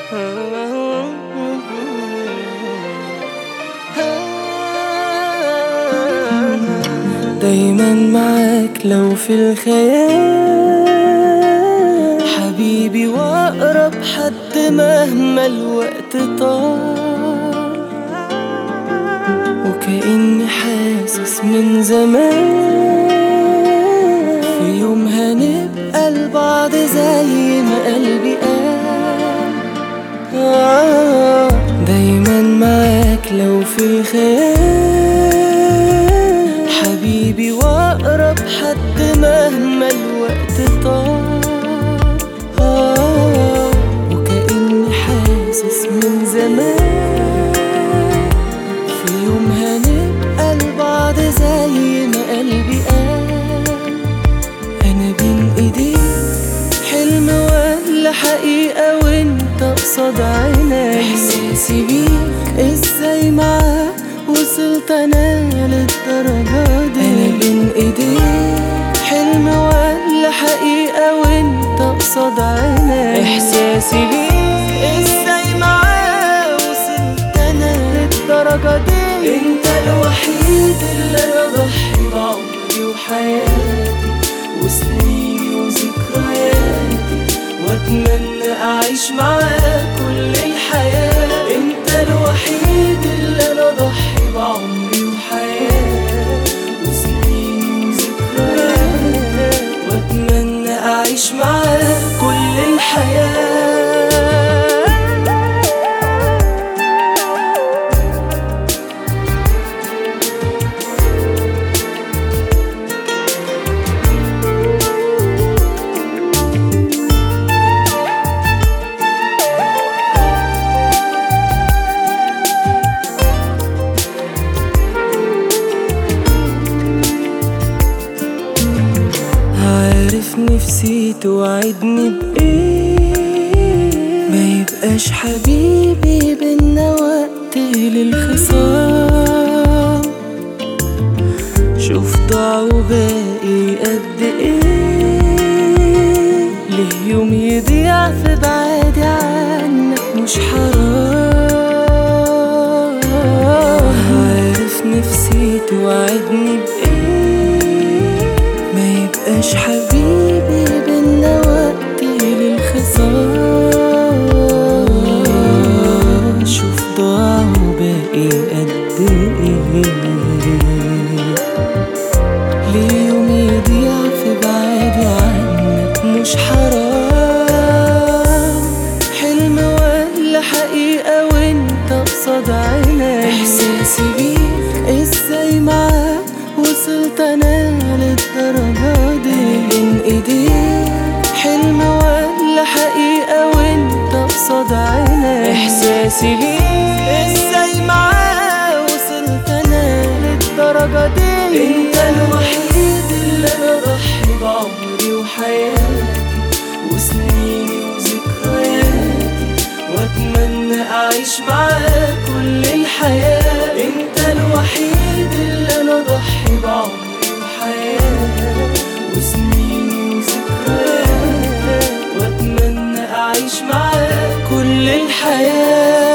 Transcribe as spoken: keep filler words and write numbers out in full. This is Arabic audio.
دايما معاك لو في الخيال حبيبي، واقرب حد مهما الوقت طال، وكأني حاسس من زمان في يوم هنبقى لبعض زي ما قلبي قال. آه دايما معاك لو في الخيال حبيبي، واقرب حد مهما الوقت طال، آه وكأني حاسس من زمان في يوم هنبقى لبعض زي ما قلبي قال. انا بين ايديك حلم ولا حقيقة وانت قصاد عيني، احساسي بيك ازاي معاك وصلت انا للدرجة دي. انا بين ايديك حلم ولا حقيقة وانت قصاد عيني، احساسي بيك ازاي معاك وصلت انا للدرجة دي. انت الوحيد اللي انا ضحي بعمري وحياتي وسنيني وذكرياتي، واتمنى اعيش معاك كل الحياة. انت الوحيد اللي انا ضحي بعمري وحياتي وسنيني وذكرياتي، واتمنى اعيش معاك كل الحياة. عارف نفسي توعدني بإيه، ما يبقاش حبيبي بينا وقت للخصام. شوف ضاع وباقي قد ايه، ليه يوم يضيع في بعادي عنك مش حرام. عارف نفسي توعدني بإيه، ما يبقاش حبيبي بينا وقت للخصام. شوف ضاع وباقي قد ايه، ليه يوم يضيع في بعادي عنك مش حرام. حلم ولا حقيقة وانت قصاد عيني، احساسي بيك ازاي معاك وصلت انا للدرجة دي. بين ايديك حلم ولا حقيقة وانت قصاد عيني، احساسي بيك ازاي معاك وصلت انا للدرجة دي. انت الوحيد اللي انا ضحي بعمري وحياتي وسنيني وذكرياتي، واتمنى اعيش معاك كل الحياة. انت الوحيد اللي انا ضحي بعمري وحياتي وسنيني وذكرياتي، واتمنى اعيش معاك كل الحياة.